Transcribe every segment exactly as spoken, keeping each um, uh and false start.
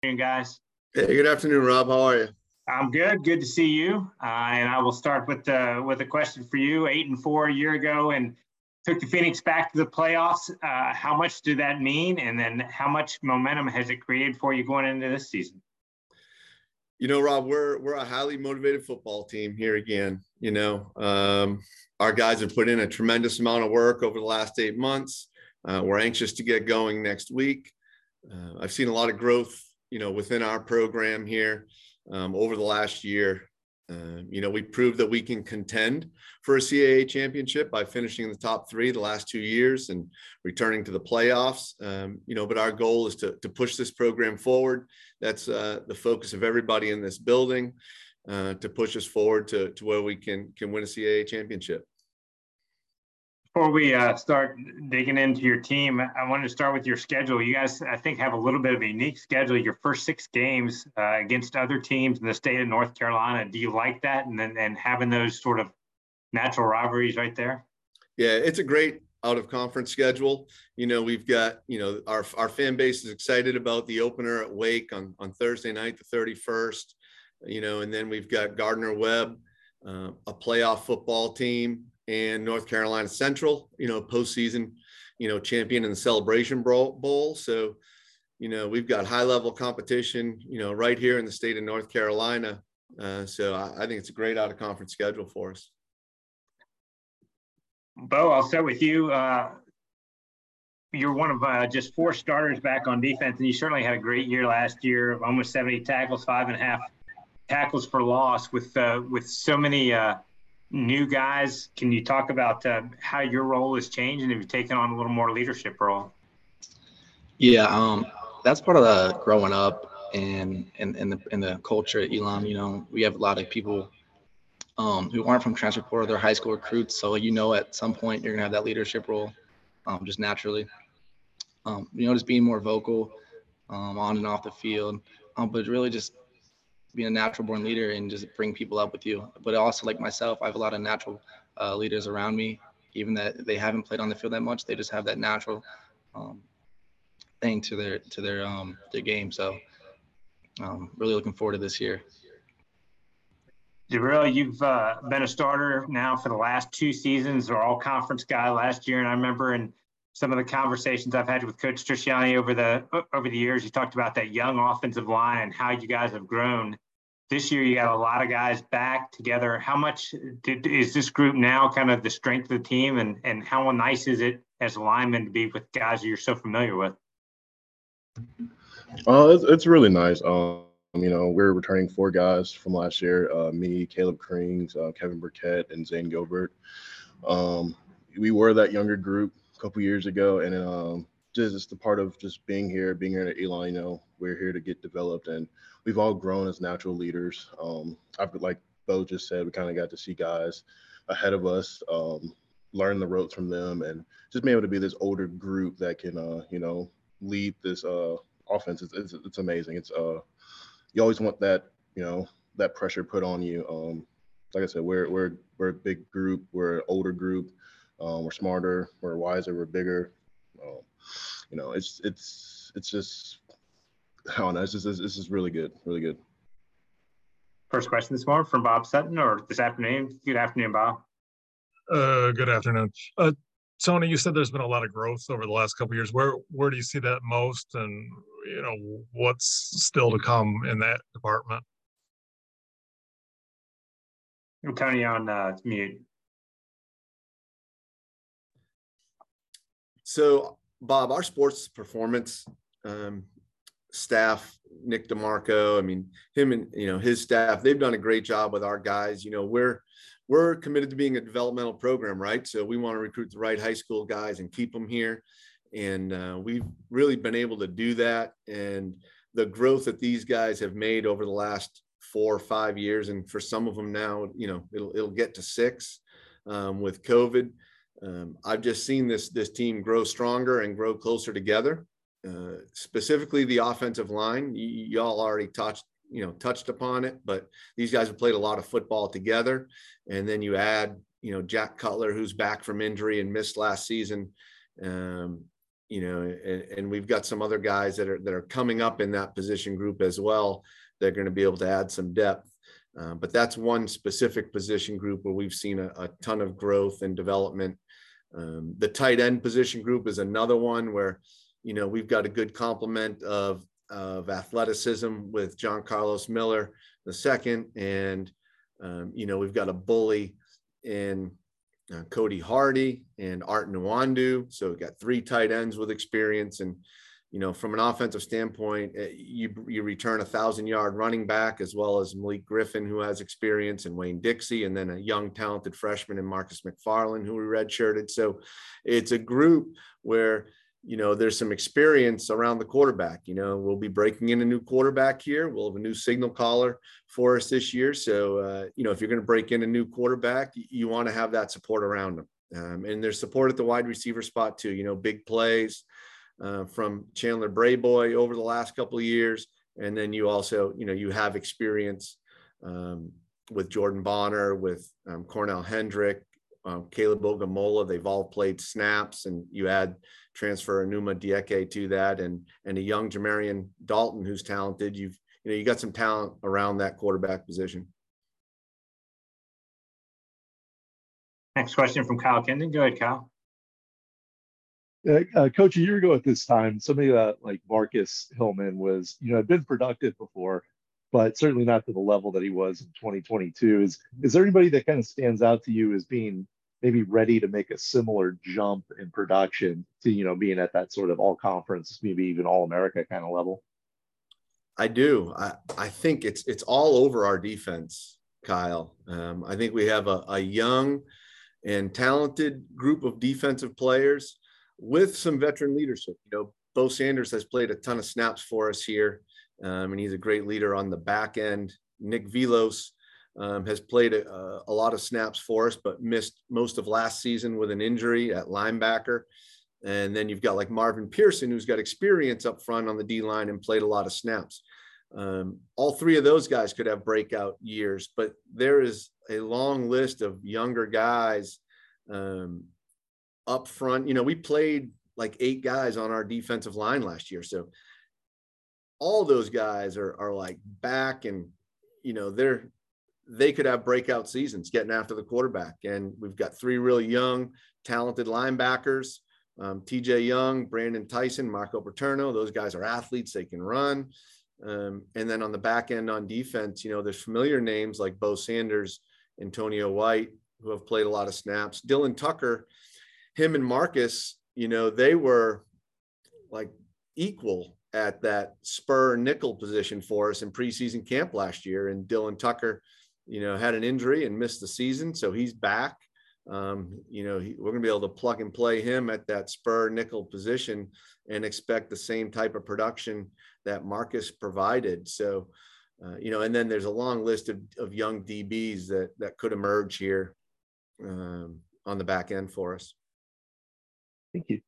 Guys. Hey, good afternoon, Rob. How are you? I'm good. Good to see you. Uh, and I will start with uh, with a question for you. Eight and four a year ago, and took the Phoenix back to the playoffs. Uh, how much did that mean? And then how much momentum has it created for you going into this season? You know, Rob, we're we're a highly motivated football team here again. You know, um, our guys have put in a tremendous amount of work over the last eight months. Uh, we're anxious to get going next week. Uh, I've seen a lot of growth, you know, within our program here um, over the last year. Uh, you know, we proved that we can contend for a C A A championship by finishing in the top three the last two years and returning to the playoffs. Um, you know, but our goal is to, to push this program forward. That's uh, the focus of everybody in this building, uh, to push us forward to, to where we can, can win a C A A championship. Before we uh, start digging into your team, I wanted to start with your schedule. You guys, I think, have a little bit of a unique schedule. Your first six games uh, against other teams in the state of North Carolina. Do you like that? And then and having those sort of natural rivalries right there? Yeah, it's a great out of conference schedule. You know, we've got, you know, our, our fan base is excited about the opener at Wake on, on Thursday night, the thirty-first, you know, and then we've got Gardner Webb, uh, a playoff football team, and North Carolina Central, you know, postseason, you know, champion in the Celebration Bowl. So, you know, we've got high level competition, you know, right here in the state of North Carolina. Uh, so I, I think it's a great out of conference schedule for us. Bo, I'll start with you. Uh, you're one of uh, just four starters back on defense, and you certainly had a great year last year, almost seventy tackles, five and a half tackles for loss with, uh, with so many, uh, new guys. Can you talk about uh, how your role has changed and have you taken on a little more leadership role? Yeah, um, that's part of the growing up and and and the, and the culture at Elam. You know, we have a lot of people um, who aren't from transfer portal; they're high school recruits. So you know, at some point you're gonna have that leadership role, um, just naturally. Um, you know, just being more vocal um, on and off the field, um, but really just being a natural born leader and just bring people up with you. But also, like myself, I have a lot of natural uh, leaders around me, even that they haven't played on the field that much. They just have that natural um, thing to their to their um, their game. So, um, really looking forward to this year. Jabril, you've uh, been a starter now for the last two seasons, or all conference guy last year, and I remember in some of the conversations I've had with Coach Trisciani over the over the years, you talked about that young offensive line and how you guys have grown. This year, you got a lot of guys back together. How much did, is this group now kind of the strength of the team, and, and how nice is it as a lineman to be with guys that you're so familiar with? Uh, it's, it's really nice. Um, you know, we're returning four guys from last year. Uh, me, Caleb Krings, uh, Kevin Burkett, and Zane Gilbert. Um, we were that younger group a couple years ago, and um, just it's the part of just being here, being here at Elon. You know, we're here to get developed, and we've all grown as natural leaders. Um, I've like Bo just said, we kind of got to see guys ahead of us, um, learn the ropes from them, and just be able to be this older group that can, uh, you know, lead this uh, offense. It's, it's it's amazing. It's uh, you always want that, you know, that pressure put on you. Um, like I said, we're we're we're a big group. We're an older group. Um, we're smarter. We're wiser. We're bigger. Um, you know, it's it's it's just. I don't know. It's just, it's, it's just really good, really good. First question this morning from Bob Sutton, or this afternoon. Good afternoon, Bob. Uh, good afternoon. Uh, Tony, you said there's been a lot of growth over the last couple of years. Where where do you see that most, and you know what's still to come in that department? Tony on uh, mute. So, Bob, our sports performance um, staff, Nick DeMarco, I mean, him and, you know, his staff, they've done a great job with our guys. You know, we're, we're committed to being a developmental program, right? So we want to recruit the right high school guys and keep them here. And uh, we've really been able to do that. And the growth that these guys have made over the last four or five years, and for some of them now, you know, it'll, it'll get to six um, with COVID. Um, I've just seen this, this team grow stronger and grow closer together. Uh, specifically the offensive line, y- y'all already touched, you know, touched upon it, but these guys have played a lot of football together. And then you add, you know, Jack Cutler, who's back from injury and missed last season. Um, you know, and, and we've got some other guys that are that are coming up in that position group as well. They're going to be able to add some depth. Uh, but that's one specific position group where we've seen a, a ton of growth and development. Um, the tight end position group is another one where, you know, we've got a good complement of, of athleticism with John Carlos Miller the second. And, um, you know, we've got a bully in uh, Cody Hardy and Art Nwandu. So we've got three tight ends with experience. And, you know, from an offensive standpoint, you you return a thousand yard running back, as well as Malik Griffin, who has experience, and Wayne Dixie, and then a young, talented freshman in Marcus McFarland, who we redshirted. So it's a group where, you know, there's some experience around the quarterback. You know, we'll be breaking in a new quarterback here. We'll have a new signal caller for us this year. So, uh, you know, if you're going to break in a new quarterback, you want to have that support around them. Um, and there's support at the wide receiver spot too, you know, big plays Uh, from Chandler Brayboy over the last couple of years. And then you also, you know, you have experience um, with Jordan Bonner, with um, Cornell Hendrick, um, Caleb Ogamola. They've all played snaps, and you add transfer Enuma Dieke to that, and and a young Jamarian Dalton who's talented. You've, you know, you got some talent around that quarterback position. Next question from Kyle Kendon. Go ahead, Kyle. Uh, Coach, a year ago at this time, somebody that like Marcus Hillman was, you know, had been productive before, but certainly not to the level that he was in twenty twenty-two. Is is there anybody that kind of stands out to you as being maybe ready to make a similar jump in production to, you know, being at that sort of all conference, maybe even all America kind of level? I do. I, I think it's it's all over our defense, Kyle. Um, I think we have a, a young and talented group of defensive players with some veteran leadership. You know, Bo Sanders has played a ton of snaps for us here, um, and he's a great leader on the back end. Nick Vilos um, has played a, a lot of snaps for us, but missed most of last season with an injury at linebacker. And then you've got like Marvin Pearson, who's got experience up front on the D-line and played a lot of snaps. Um, all three of those guys could have breakout years, but there is a long list of younger guys um, up front. You know, we played like eight guys on our defensive line last year. So all those guys are, are like back, and, you know, they're, they could have breakout seasons getting after the quarterback. And we've got three really young, talented linebackers. Um, T J Young, Brandon Tyson, Marco Paterno. Those guys are athletes. They can run. Um, and then on the back end on defense, you know, there's familiar names like Bo Sanders, Antonio White, who have played a lot of snaps. Dylan Tucker, him and Marcus, you know, they were like equal at that spur nickel position for us in preseason camp last year. And Dylan Tucker, you know, had an injury and missed the season. So he's back. Um, you know, he, we're going to be able to plug and play him at that spur nickel position and expect the same type of production that Marcus provided. So, uh, you know, and then there's a long list of, of young D Bs that, that could emerge here um, on the back end for us. Thank you.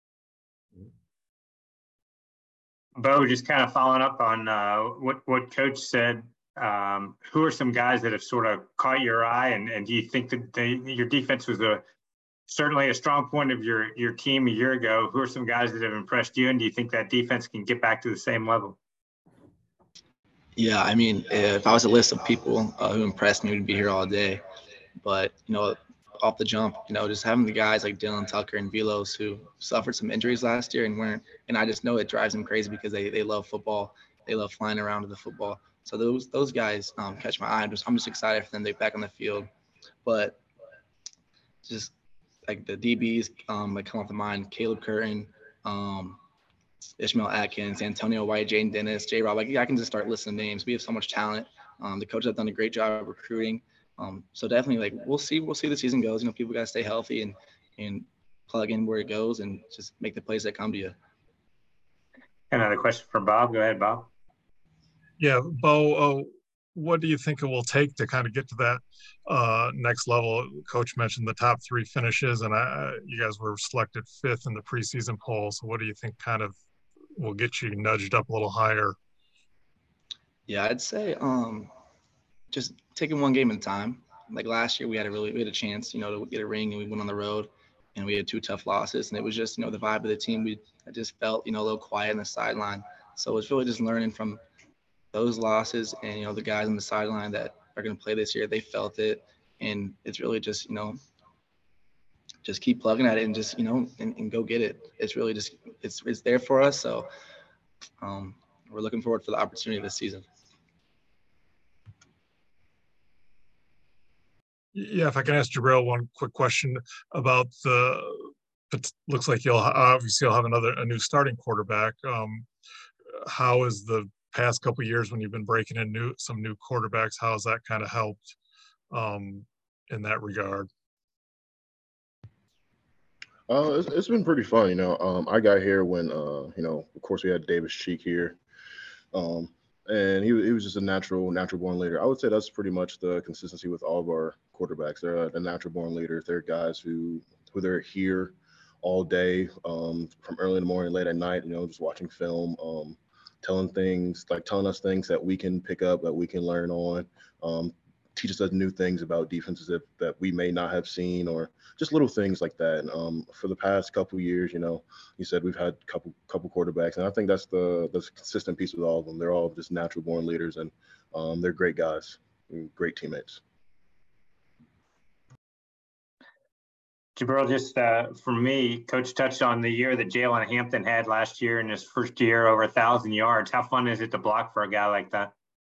Bo, just kind of following up on uh, what, what Coach said. Um, who are some guys that have sort of caught your eye, and, and do you think that they, your defense was a certainly a strong point of your your team a year ago? Who are some guys that have impressed you, and do you think that defense can get back to the same level? Yeah, I mean, if I was a list of people uh, who impressed me, we'd be here all day. But, you know, off the jump, you know, just having the guys like Dylan Tucker and Vilos who suffered some injuries last year and weren't, and I just know it drives them crazy because they, they love football. They love flying around with the football. So those those guys um, catch my eye. I'm just I'm just excited for them to be back on the field. But just like the D Bs, um, like come off the mind, Caleb Curtin, um, Ishmael Atkins, Antonio White, Jaden Dennis, J. Rob. Like, yeah, I can just start listing names. We have so much talent. Um, the coaches have done a great job of recruiting. Um, so definitely, like, we'll see we'll see the season goes. You know, people got to stay healthy and and plug in where it goes and just make the plays that come to you. Another question from Bob. Go ahead, Bob. Yeah, Bo, uh, what do you think it will take to kind of get to that uh, next level? Coach mentioned the top three finishes, and I, you guys were selected fifth in the preseason poll. So what do you think kind of will get you nudged up a little higher? Yeah, I'd say um, just taking one game at a time. Like last year, we had a really we had a chance, you know, to get a ring, and we went on the road. and we had two tough losses, and it was just, you know, the vibe of the team. We I just felt, you know, a little quiet in the sideline. So it's really just learning from those losses, and, you know, the guys on the sideline that are going to play this year, they felt it. And it's really just, you know, just keep plugging at it and just, you know, and, and go get it. It's really just, it's, it's there for us. So um, we're looking forward for the opportunity this season. Yeah, if I can ask Jabril one quick question about the, it looks like you'll obviously you'll have another, a new starting quarterback. Um, how is the past couple of years when you've been breaking in new, some new quarterbacks, how has that kind of helped um, in that regard? Uh, it's, it's been pretty fun, you know. Um, I got here when, uh, you know, of course we had Davis Cheek here, um, and he, he was just a natural, natural born leader. I would say that's pretty much the consistency with all of our quarterbacks. They're the natural born leaders. They're guys who, who they're here all day, um, from early in the morning, late at night, you know, just watching film, um, telling things, like telling us things that we can pick up, that we can learn on, um, teaches us new things about defenses that, that we may not have seen, or just little things like that. And um, for the past couple of years, you know, you said we've had a couple couple quarterbacks, and I think that's the that's a consistent piece with all of them. They're all just natural born leaders, and um, they're great guys, and great teammates. Jabril, just uh, for me, Coach touched on the year that Jalen Hampton had last year in his first year, over a thousand yards. How fun is it to block for a guy like that?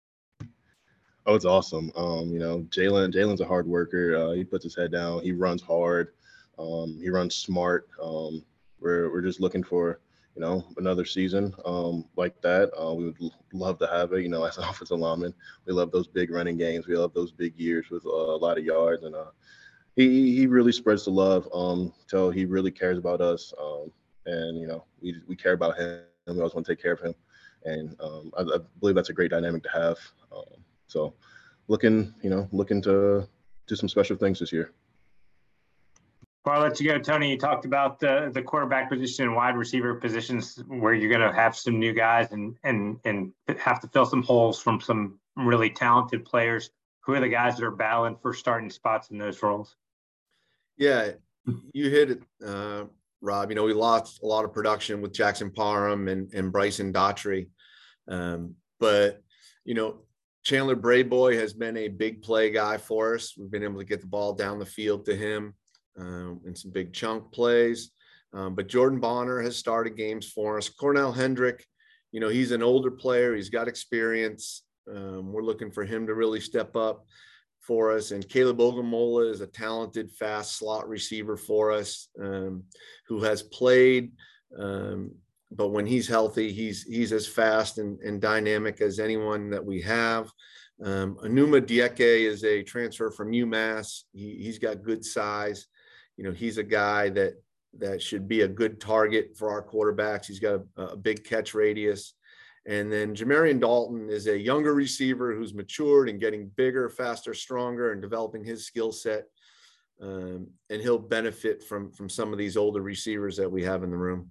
Oh, it's awesome. Um, you know, Jalen, Jalen's a hard worker. Uh, he puts his head down. He runs hard. Um, he runs smart. Um, we're we're just looking for, you know, another season um, like that. Uh, we would l- love to have it. You know, as an offensive lineman, we love those big running games. We love those big years with uh, a lot of yards. And uh, he he really spreads the love. Um, so he really cares about us. Um, and you know, we we care about him. We always want to take care of him. And um, I, I believe that's a great dynamic to have. Um, So looking, you know, looking to do some special things this year. Before I let you go, Tony, you talked about the, the quarterback position and wide receiver positions where you're going to have some new guys and, and, and have to fill some holes from some really talented players. Who are the guys that are battling for starting spots in those roles? Yeah, you hit it, uh, Rob. You know, we lost a lot of production with Jackson Parham and, and Bryson Daughtry. Um, but, you know, Chandler Brayboy has been a big play guy for us. We've been able to get the ball down the field to him um, in some big chunk plays. Um, but Jordan Bonner has started games for us. Cornell Hendrick, you know, he's an older player. He's got experience. Um, we're looking for him to really step up for us. And Caleb Ogamola is a talented, fast slot receiver for us um, who has played um, but when he's healthy, he's he's as fast and, and dynamic as anyone that we have. Um, Anuma Dieke is a transfer from UMass. He, he's got good size. You know, he's a guy that that should be a good target for our quarterbacks. He's got a, a big catch radius. And then Jamarian Dalton is a younger receiver who's matured and getting bigger, faster, stronger, and developing his skill set. Um, and he'll benefit from from some of these older receivers that we have in the room.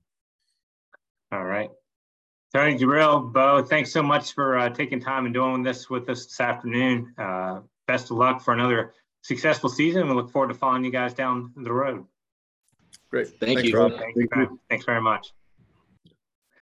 All right. Tony, Jabril, Bo, thanks so much for uh, taking time and doing this with us this afternoon. Uh, best of luck for another successful season. We look forward to following you guys down the road. Great. Thank Thanks, you. Rob. Thank Thank you. you. Thanks very much.